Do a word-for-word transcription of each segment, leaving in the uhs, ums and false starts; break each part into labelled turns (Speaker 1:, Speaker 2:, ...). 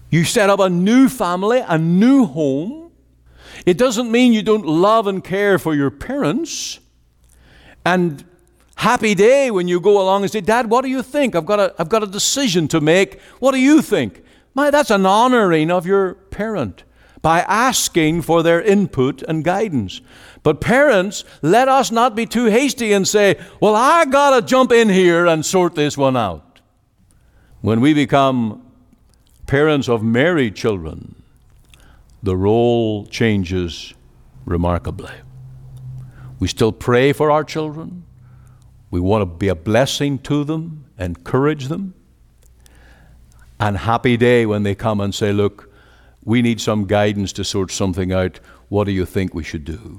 Speaker 1: You set up a new family, a new home. It doesn't mean you don't love and care for your parents. And happy day when you go along and say, Dad, what do you think? I've got a, I've got a decision to make. What do you think? My, that's an honoring of your parent by asking for their input and guidance. But parents, let us not be too hasty and say, well, I got to jump in here and sort this one out. When we become parents of married children, the role changes remarkably. We still pray for our children. We want to be a blessing to them, encourage them. And happy day when they come and say, look, we need some guidance to sort something out. What do you think we should do?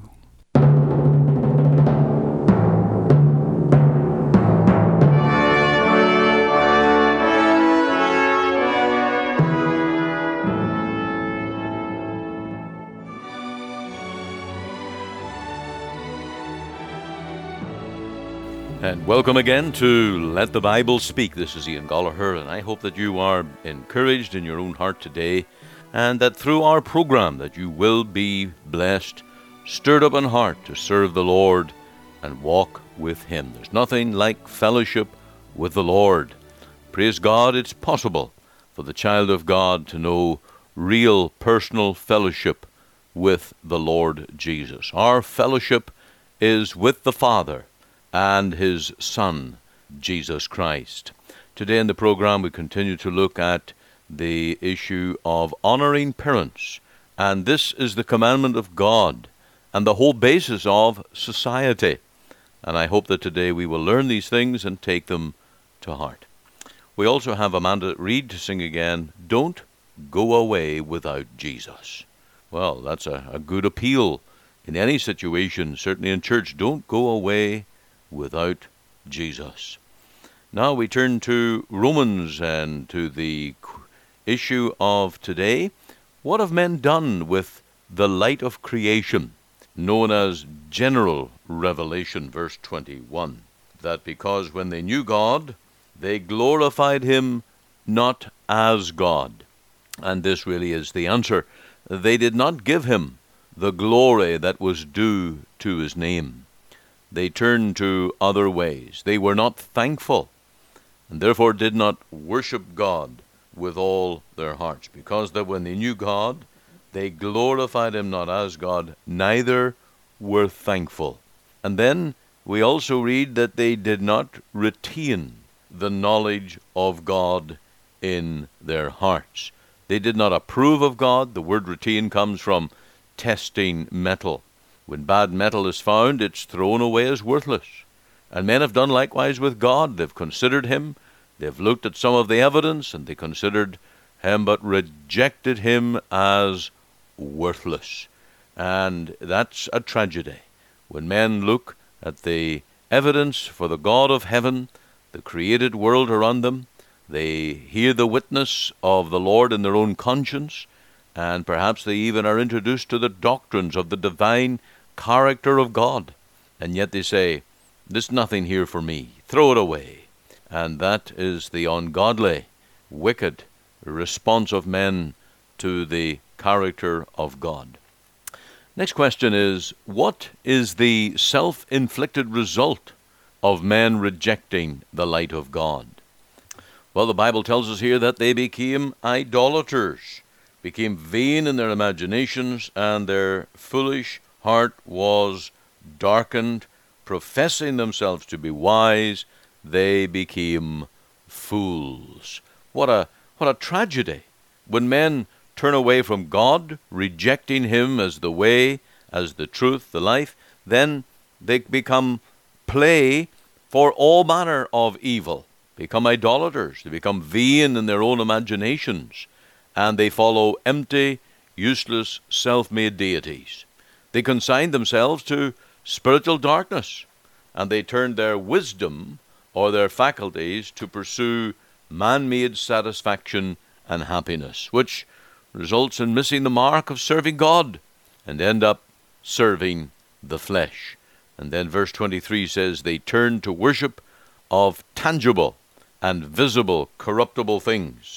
Speaker 1: And welcome again to Let the Bible Speak. This is Ian Gallagher, and I hope that you are encouraged in your own heart today, and that through our program that you will be blessed, stirred up in heart to serve the Lord and walk with Him. There's nothing like fellowship with the Lord. Praise God, it's possible for the child of God to know real personal fellowship with the Lord Jesus. Our fellowship is with the Father and His Son, Jesus Christ. Today in the program we continue to look at the issue of honoring parents, and this is the commandment of God and the whole basis of society. And I hope that today we will learn these things and take them to heart. We also have Amanda Reed to sing again, Don't Go Away Without Jesus. Well, that's a, a good appeal in any situation, certainly in church. Don't go away without Jesus. Now we turn to Romans and to the issue of today. What have men done with the light of creation, known as general revelation, verse twenty-one? That because when they knew God, they glorified Him not as God. And this really is the answer. They did not give Him the glory that was due to His name. They turned to other ways. They were not thankful, and therefore did not worship God with all their hearts, because that when they knew God, they glorified Him not as God, neither were thankful. And then we also read that they did not retain the knowledge of God in their hearts. They did not approve of God. The word retain comes from testing metal. When bad metal is found, it's thrown away as worthless. And men have done likewise with God. They've considered Him. They've looked at some of the evidence, and they considered Him, but rejected Him as worthless. And that's a tragedy. When men look at the evidence for the God of heaven, the created world around them, they hear the witness of the Lord in their own conscience, and perhaps they even are introduced to the doctrines of the divine character of God, and yet they say, there's nothing here for me, throw it away. And that is the ungodly, wicked response of men to the character of God. Next question is, what is the self-inflicted result of men rejecting the light of God? Well, the Bible tells us here that they became idolaters, became vain in their imaginations, and their foolish heart was darkened. Professing themselves to be wise, they became fools. What a what a tragedy when men turn away from God, rejecting Him as the way, as the truth, the life. Then they become play for all manner of evil, become idolaters. They become vain in their own imaginations, and they follow empty, useless, self-made deities. They consign themselves to spiritual darkness, and they turn their wisdom or their faculties to pursue man-made satisfaction and happiness, which results in missing the mark of serving God and end up serving the flesh. And then verse twenty-three says, they turn to worship of tangible and visible corruptible things.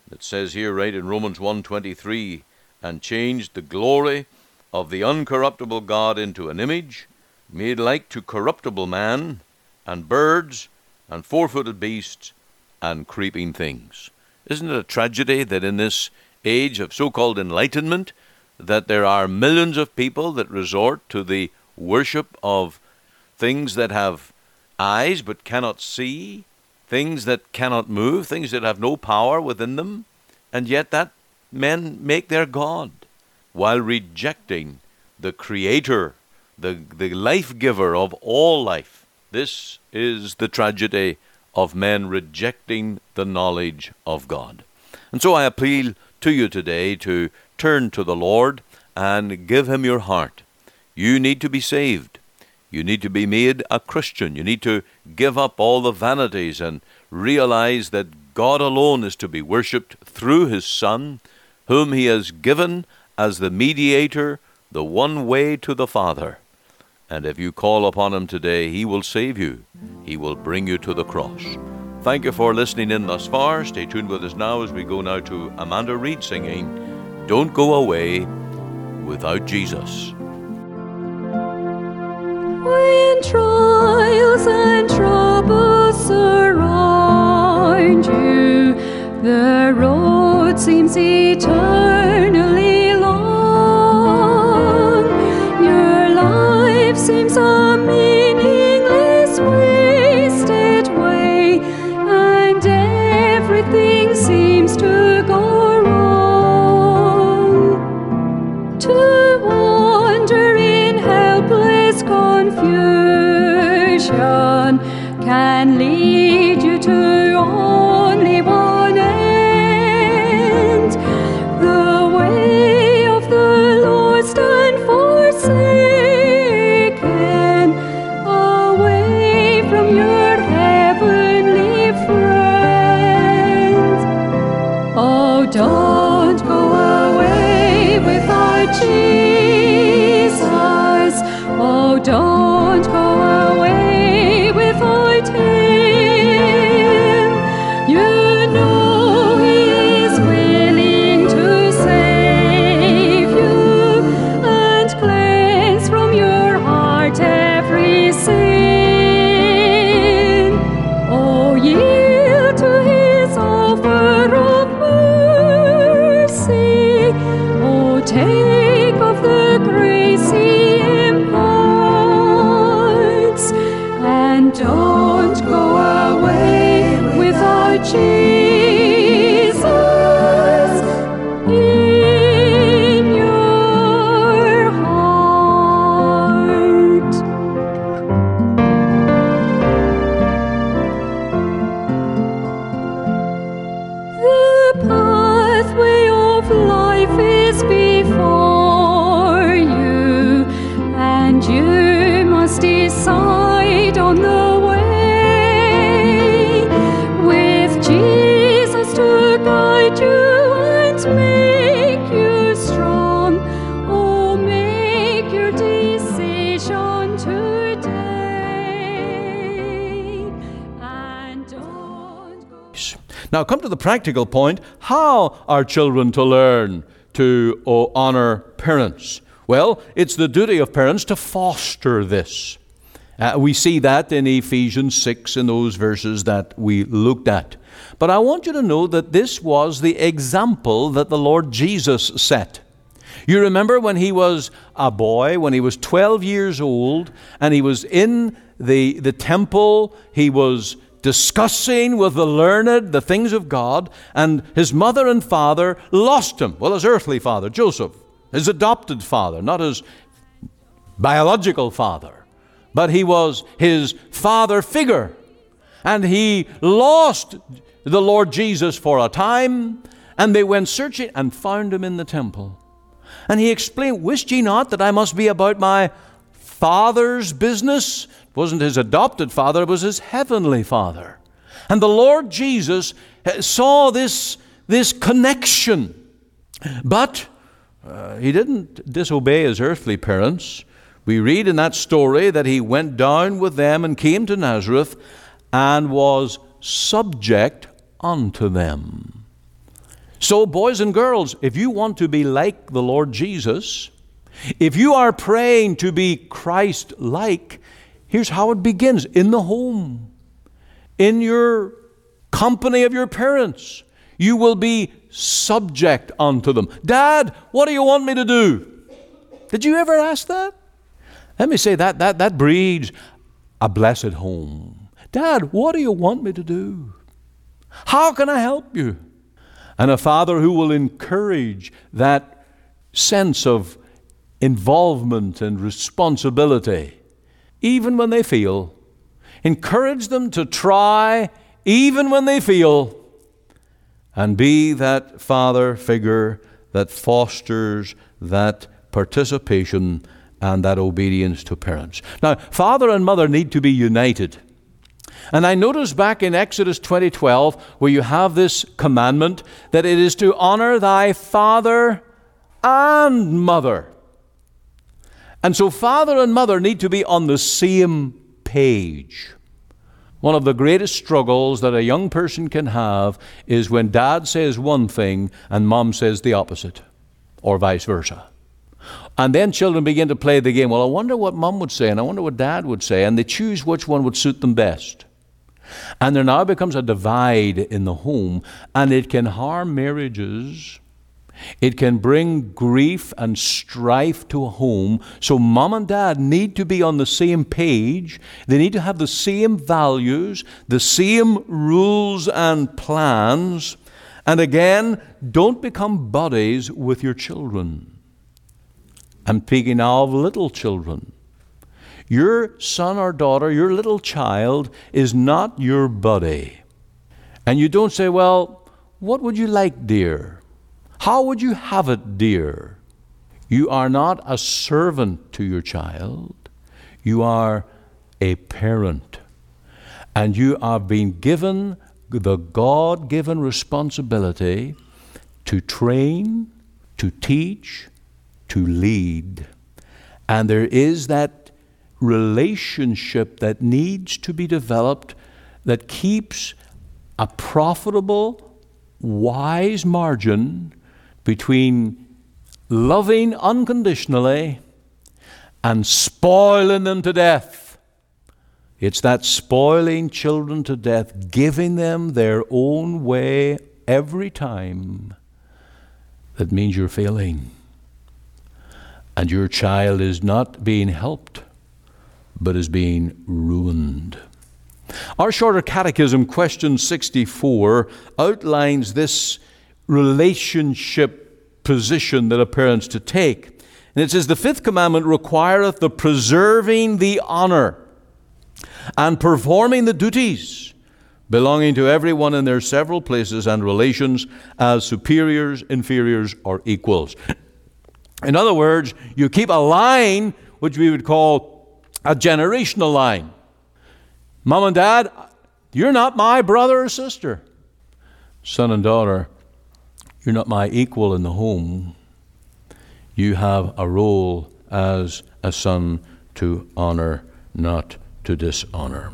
Speaker 1: It says here right in Romans one twenty-three, and changed the glory of the uncorruptible God into an image, made like to corruptible man, and birds, and four-footed beasts, and creeping things. Isn't it a tragedy that in this age of so-called enlightenment, that there are millions of people that resort to the worship of things that have eyes but cannot see, things that cannot move, things that have no power within them, and yet that men make their God, while rejecting the Creator, the, the life-giver of all life. This is the tragedy of men rejecting the knowledge of God. And so I appeal to you today to turn to the Lord and give Him your heart. You need to be saved. You need to be made a Christian. You need to give up all the vanities and realize that God alone is to be worshipped through His Son, whom He has given as the mediator, the one way to the Father. And if you call upon Him today, He will save you. He will bring you to the cross. Thank you for listening in thus far. Stay tuned with us now as we go now to Amanda Reed singing, Don't Go Away Without Jesus.
Speaker 2: When trials and troubles surround you, the road seems eternally long. Your life seems a meaningless, wasted way, and everything seems to go wrong. To wander in helpless confusion can lead you to only one end, the way of the lost and forsaken, away from your heavenly friends. Oh, don't go away without Jesus. Oh, don't go away without Him. You know He is willing to save you and cleanse from your heart every sin. Oh, yield to His offer of mercy. Oh, take of the grace He imparts, and don't go away without Jesus in your heart. The pathway of life is before you, and you must decide on the way, with Jesus to guide you and make you strong. Oh, make your decision today, and don't go.
Speaker 1: Now come to the practical point. How are children to learn to oh, honor parents? Well, it's the duty of parents to foster this. Uh, we see that in Ephesians six in those verses that we looked at. But I want you to know that this was the example that the Lord Jesus set. You remember when He was a boy, when He was twelve years old, and He was in the, the temple, He was discussing with the learned the things of God, and His mother and father lost Him. Well, His earthly father, Joseph, His adopted father, not His biological father, but he was His father figure. And He lost the Lord Jesus for a time, and they went searching and found Him in the temple. And He explained, "Wist ye not that I must be about my Father's business?" It wasn't His adopted father, it was His heavenly Father. And the Lord Jesus saw this, this connection. But uh, He didn't disobey His earthly parents. We read in that story that He went down with them and came to Nazareth and was subject unto them. So, boys and girls, if you want to be like the Lord Jesus, if you are praying to be Christ-like, here's how it begins: in the home, in your company of your parents. You will be subject unto them. Dad, what do you want me to do? Did you ever ask that? Let me say that that that breeds a blessed home. Dad, what do you want me to do? How can I help you? And a father who will encourage that sense of involvement and responsibility, even when they feel. Encourage them to try, even when they feel. And be that father figure that fosters that participation and that obedience to parents. Now, father and mother need to be united. And I notice back in Exodus twenty twelve, where you have this commandment that it is to honor thy father and mother. And so father and mother need to be on the same page. One of the greatest struggles that a young person can have is when dad says one thing and mom says the opposite, or vice versa. And then children begin to play the game. Well, I wonder what mom would say, and I wonder what dad would say, and they choose which one would suit them best. And there now becomes a divide in the home, and it can harm marriages. It can bring grief and strife to a home. So mom and dad need to be on the same page. They need to have the same values, the same rules and plans. And again, don't become buddies with your children. I'm speaking now of little children. Your son or daughter, your little child, is not your buddy. And you don't say, well, what would you like, dear? How would you have it, dear? You are not a servant to your child. You are a parent. And you are being given the God-given responsibility to train, to teach, to lead. And there is that relationship that needs to be developed that keeps a profitable, wise margin between loving unconditionally and spoiling them to death. It's that spoiling children to death, giving them their own way every time, that means you're failing. And your child is not being helped, but is being ruined. Our Shorter Catechism, question sixty-four, outlines this relationship position that a parent's to take. And it says, the fifth commandment requireth the preserving the honor and performing the duties belonging to everyone in their several places and relations as superiors, inferiors, or equals. In other words, you keep a line which we would call a generational line. Mom and dad, you're not my brother or sister. Son and daughter, you're not my equal in the home. You have a role as a son to honor, not to dishonor.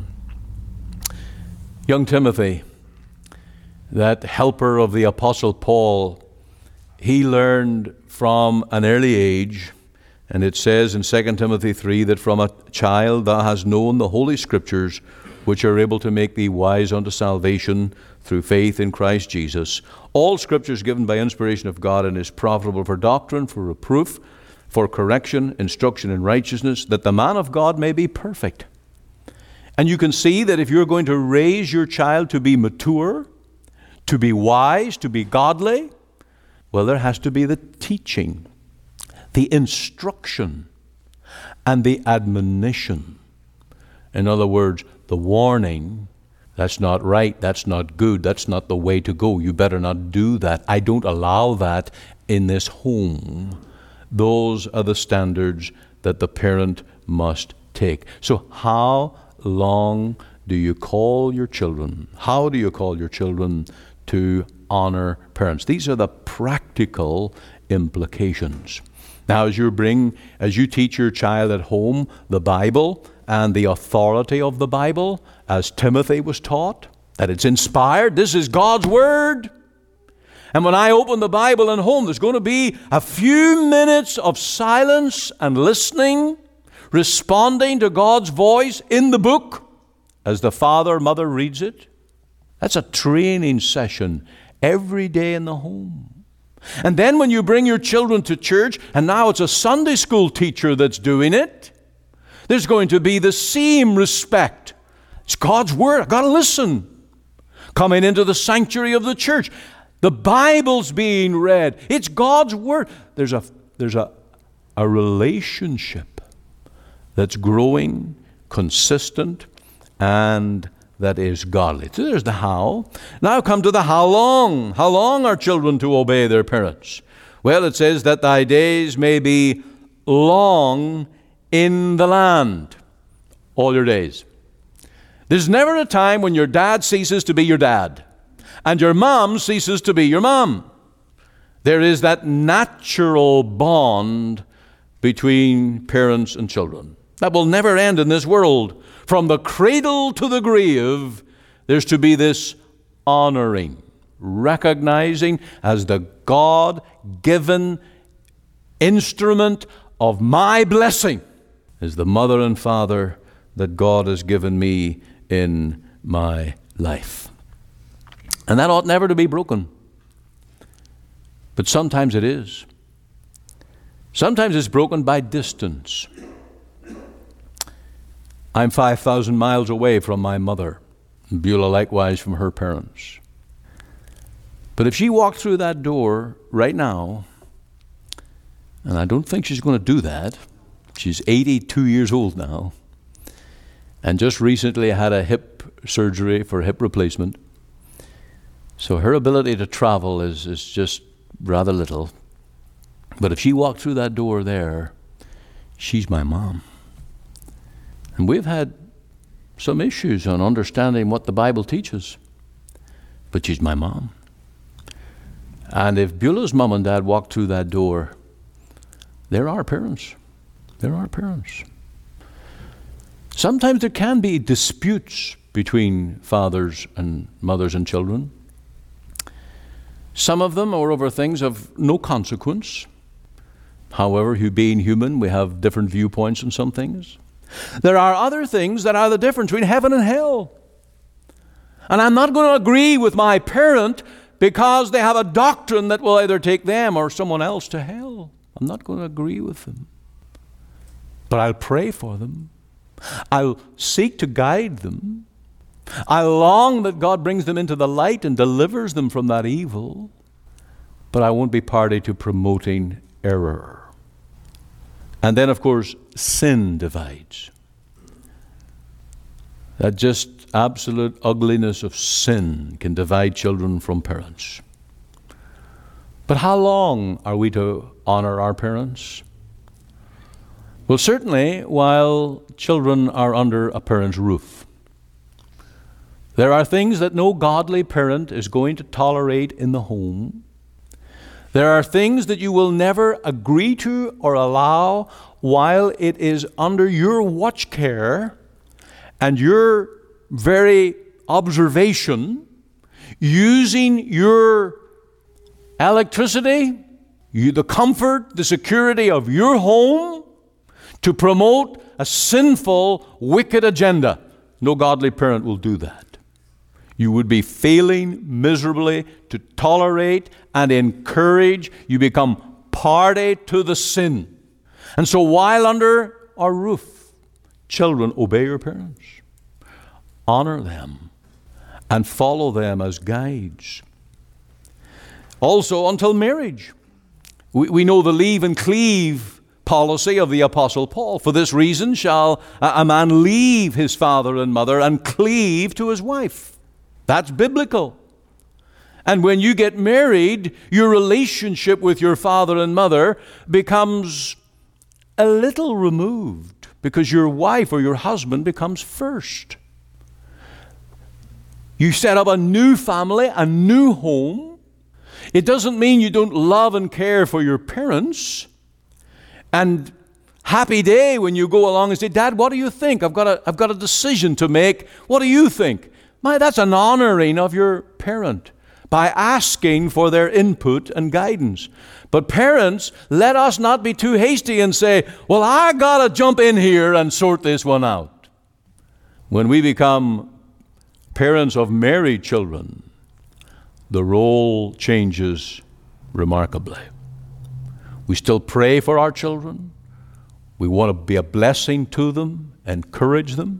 Speaker 1: Young Timothy, that helper of the Apostle Paul, he learned from an early age, and it says in Second Timothy three that from a child thou hast known the Holy Scriptures, which are able to make thee wise unto salvation through faith in Christ Jesus. All Scripture is given by inspiration of God and is profitable for doctrine, for reproof, for correction, instruction in righteousness, that the man of God may be perfect. And you can see that if you're going to raise your child to be mature, to be wise, to be godly, well, there has to be the teaching, the instruction, and the admonition. In other words, the warning, that's not right, that's not good, that's not the way to go. You better not do that. I don't allow that in this home. Those are the standards that the parent must take. So how long do you call your children? How do you call your children to honor parents? These are the practical implications. Now, as you bring, as you teach your child at home the Bible and the authority of the Bible, as Timothy was taught, that it's inspired, this is God's Word, And when I open the Bible at home, there's going to be a few minutes of silence and listening, responding to God's voice in the book as the father or mother reads it. That's a training session every day in the home. And then when you bring your children to church, and now it's a Sunday school teacher that's doing it, there's going to be the same respect. It's God's Word. I've got to listen. Coming into the sanctuary of the church, the Bible's being read. It's God's Word. There's a, there's a, a relationship that's growing, consistent, and that is godly. So there's the how. Now come to the how long. How long are children to obey their parents? Well, it says that thy days may be long in the land. All your days. There's never a time when your dad ceases to be your dad and your mom ceases to be your mom. There is that natural bond between parents and children. That will never end in this world. From the cradle to the grave, there's to be this honoring, recognizing as the God-given instrument of my blessing is the mother and father that God has given me in my life. And that ought never to be broken. But sometimes it is. Sometimes it's broken by distance. I'm five thousand miles away from my mother, and Beulah likewise from her parents. But if she walked through that door right now, and I don't think she's going to do that, she's eighty-two years old now, and just recently had a hip surgery for hip replacement. So her ability to travel is, is just rather little. But if she walked through that door there, she's my mom. And we've had some issues on understanding what the Bible teaches. But she's my mom. And if Beulah's mom and dad walked through that door, they're our parents. They're our parents. Sometimes there can be disputes between fathers and mothers and children. Some of them are over things of no consequence. However, being human, we have different viewpoints on some things. There are other things that are the difference between heaven and hell. And I'm not going to agree with my parent because they have a doctrine that will either take them or someone else to hell. I'm not going to agree with them. But I'll pray for them. I'll seek to guide them. I long that God brings them into the light and delivers them from that evil. But I won't be party to promoting error. And then, of course, sin divides. That just absolute ugliness of sin can divide children from parents. But how long are we to honor our parents? Well, certainly while children are under a parent's roof. There are things that no godly parent is going to tolerate in the home. There are things that you will never agree to or allow while it is under your watch care and your very observation, using your electricity, you, the comfort, the security of your home to promote a sinful, wicked agenda. No godly parent will do that. You would be failing miserably to tolerate and encourage. You become party to the sin. And so while under our roof, children, obey your parents. Honor them and follow them as guides. Also until marriage. We, we know the leave and cleave policy of the Apostle Paul. For this reason shall a, a man leave his father and mother and cleave to his wife. That's biblical. And when you get married, your relationship with your father and mother becomes a little removed because your wife or your husband becomes first. You set up a new family, a new home. It doesn't mean you don't love and care for your parents. And happy day when you go along and say, Dad, what do you think? I've got a, I've got a decision to make. What do you think? My, that's an honoring of your parent.
Speaker 3: by asking for their input and guidance. But parents, let us not be too hasty and say, well, I got to jump in here and sort this one out. When we become parents of married children, the role changes remarkably. We still pray for our children. We want to be a blessing to them, encourage them.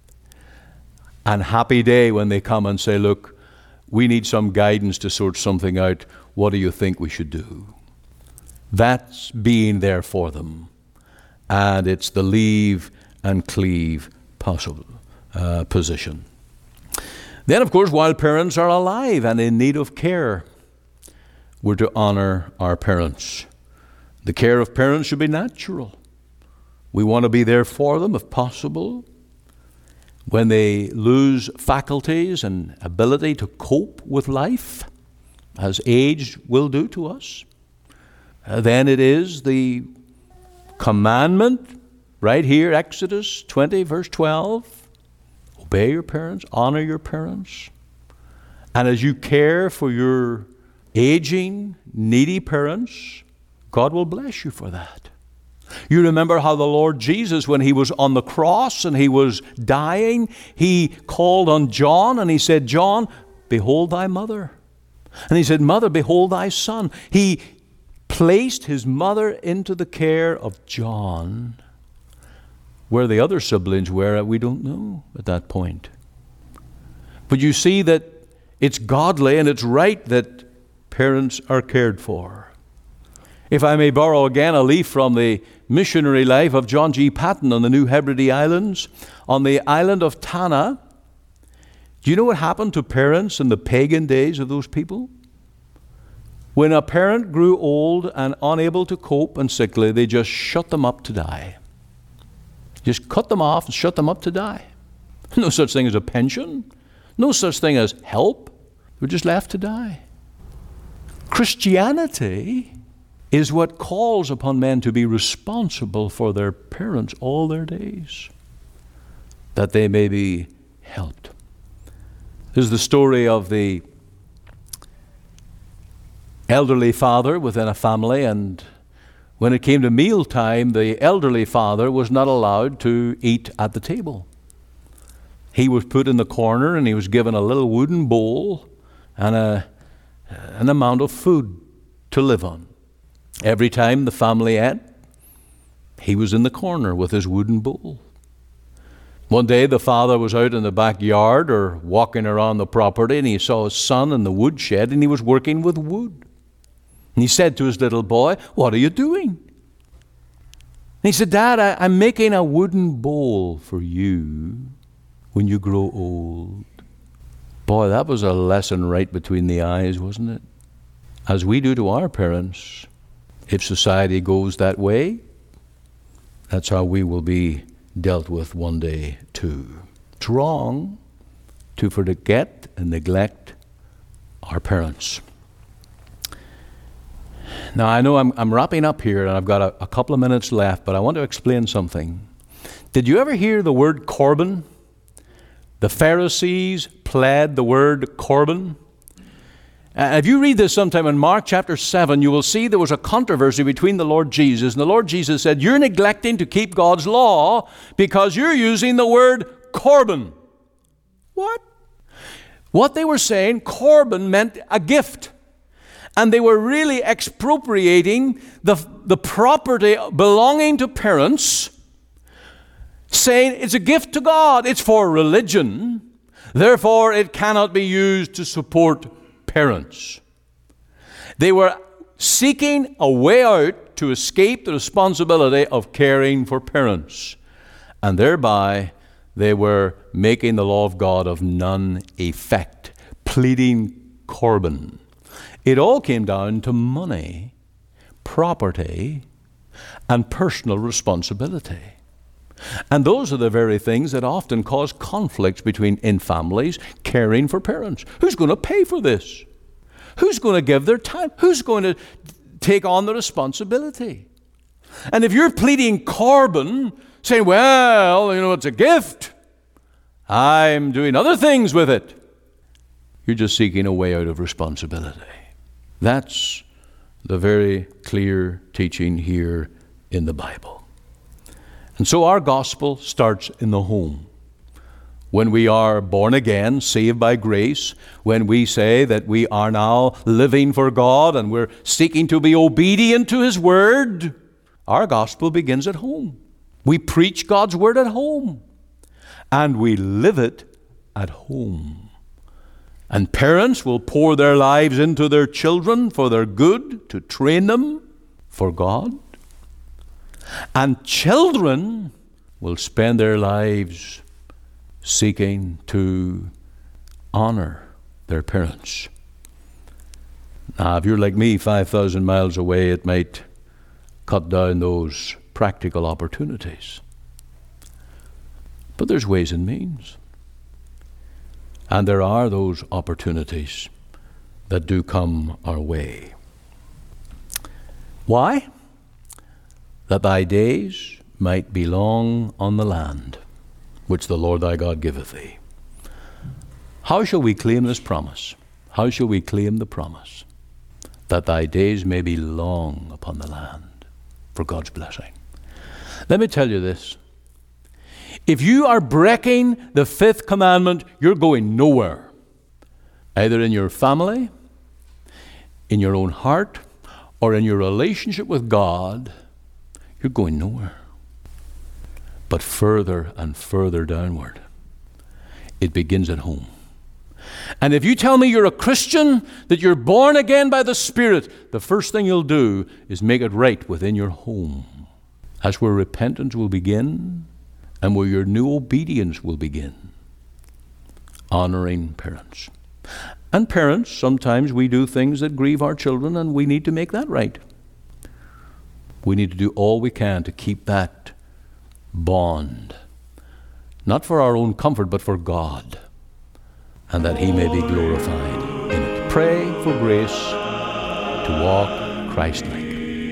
Speaker 3: And happy day when they come and say, look, we need some guidance to sort something out. What do you think we should do? That's being there for them. And it's the leave and cleave possible uh, position. Then, of course, while parents are alive and in need of care, we're to honor our parents. The care of parents should be natural. We want to be there for them if possible. When they lose faculties and ability to cope with life, as age will do to us, uh, then it is the commandment right here, Exodus twenty, verse twelve, obey your parents, honor your parents. And as you care for your aging, needy parents, God will bless you for that. You remember how the Lord Jesus, when he was on the cross and he was dying, he called on John and he said, John, behold thy mother. And he said, Mother, behold thy son. He placed his mother into the care of John. Where the other siblings were, we don't know at that point. But you see that it's godly and it's right that parents are cared for. If I may borrow again a leaf from the missionary life of John G. Paton on the New Hebrides Islands, on the island of Tanna, do you know what happened to parents in the pagan days of those people? When a parent grew old and unable to cope and sickly, they just shut them up to die. Just cut them off and shut them up to die. No such thing as a pension. No such thing as help. They were just left to die. Christianity is what calls upon men to be responsible for their parents all their days, that they may be helped. This is the story of the elderly father within a family, and when it came to mealtime, the elderly father was not allowed to eat at the table. He was put in the corner and he was given a little wooden bowl and a, an amount of food to live on. Every time the family ate, he was in the corner with his wooden bowl. One day the father was out in the backyard or walking around the property, and he saw his son in the woodshed, and he was working with wood. And he said to his little boy, "What are you doing?" And he said, "Dad, I, I'm making a wooden bowl for you when you grow old." Boy, that was a lesson right between the eyes, wasn't it? As we do to our parents. If society goes that way, that's how we will be dealt with one day too. It's wrong to forget and neglect our parents. Now, I know I'm, I'm wrapping up here and I've got a, a couple of minutes left, but I want to explain something. Did you ever hear the word Corban? The Pharisees pled the word Corban. Uh, if you read this sometime in Mark chapter seven, you will see there was a controversy between the Lord Jesus. And the Lord Jesus said, "You're neglecting to keep God's law because you're using the word Corban." What? What they were saying, Corban meant a gift. And they were really expropriating the, the property belonging to parents, saying it's a gift to God. It's for religion. Therefore, it cannot be used to support parents. They were seeking a way out to escape the responsibility of caring for parents. And thereby, they were making the law of God of none effect, pleading Corban. It all came down to money, property, and personal responsibility. And those are the very things that often cause conflicts between in families caring for parents. Who's going to pay for this? Who's going to give their time? Who's going to take on the responsibility? And if you're pleading Corban, saying, "Well, you know, it's a gift. I'm doing other things with it," You're just seeking a way out of responsibility. That's the very clear teaching here in the Bible. And so our gospel starts in the home. When we are born again, saved by grace, when we say that we are now living for God and we're seeking to be obedient to His Word, our gospel begins at home. We preach God's Word at home, and we live it at home. And parents will pour their lives into their children for their good, to train them for God. And children will spend their lives seeking to honor their parents. Now, if you're like me, five thousand miles away, it might cut down those practical opportunities. But there's ways and means. And there are those opportunities that do come our way. Why? That thy days might be long on the land, which the Lord thy God giveth thee. How shall we claim this promise? How shall we claim the promise? That thy days may be long upon the land, for God's blessing. Let me tell you this. If you are breaking the fifth commandment, you're going nowhere. Either in your family, in your own heart, or in your relationship with God, you're going nowhere. But further and further downward. It begins at home. And if you tell me you're a Christian, that you're born again by the Spirit, the first thing you'll do is make it right within your home. That's where repentance will begin and where your new obedience will begin. Honoring parents. And parents, sometimes we do things that grieve our children, and we need to make that right. We need to do all we can to keep that bond, not for our own comfort, but for God, and that He may be glorified in it. Pray for grace to walk Christ-like.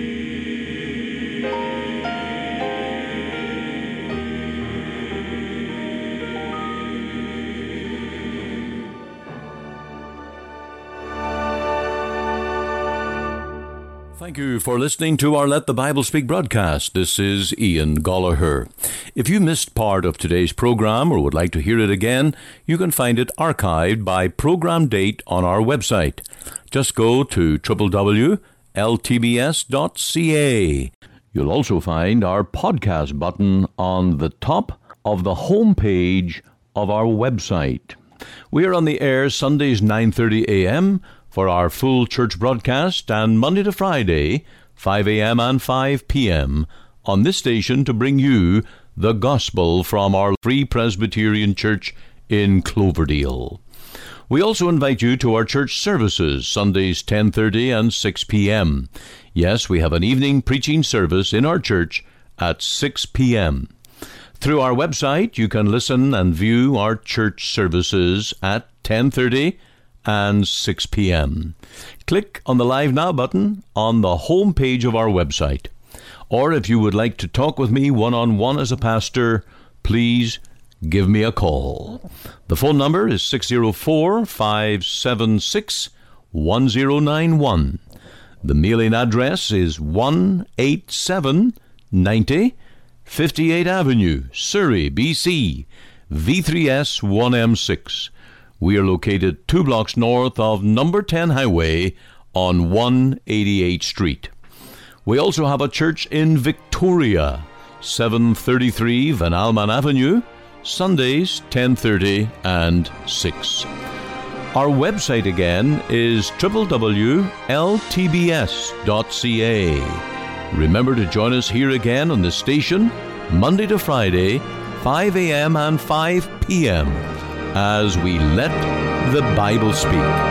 Speaker 1: Thank you for listening to our Let the Bible Speak broadcast. This is Ian Gollaher. If you missed part of today's program or would like to hear it again, you can find it archived by program date on our website. Just go to w w w dot l t b s dot c a. You'll also find our podcast button on the top of the home page of our website. We are on the air Sundays nine thirty a.m., for our full church broadcast, and Monday to Friday, five a.m. and five p.m. on this station to bring you the gospel from our Free Presbyterian Church in Cloverdale. We also invite you to our church services, Sundays ten thirty and six p.m. Yes, we have an evening preaching service in our church at six p.m. Through our website, you can listen and view our church services at ten thirty and six p.m. Click on the Live Now button on the home page of our website. Or if you would like to talk with me one-on-one as a pastor, please give me a call. The phone number is six oh four, five seven six, one oh nine one. The mailing address is one eighty-seven ninety fifty-eighth Avenue, Surrey, B C, V three S one M six. We are located two blocks north of number ten Highway on one eighty-eighth Street. We also have a church in Victoria, seven thirty-three Van Alman Avenue, Sundays ten thirty and six. Our website again is w w w dot l t b s dot c a. Remember to join us here again on the station, Monday to Friday, five a.m. and five p.m. as we let the Bible speak.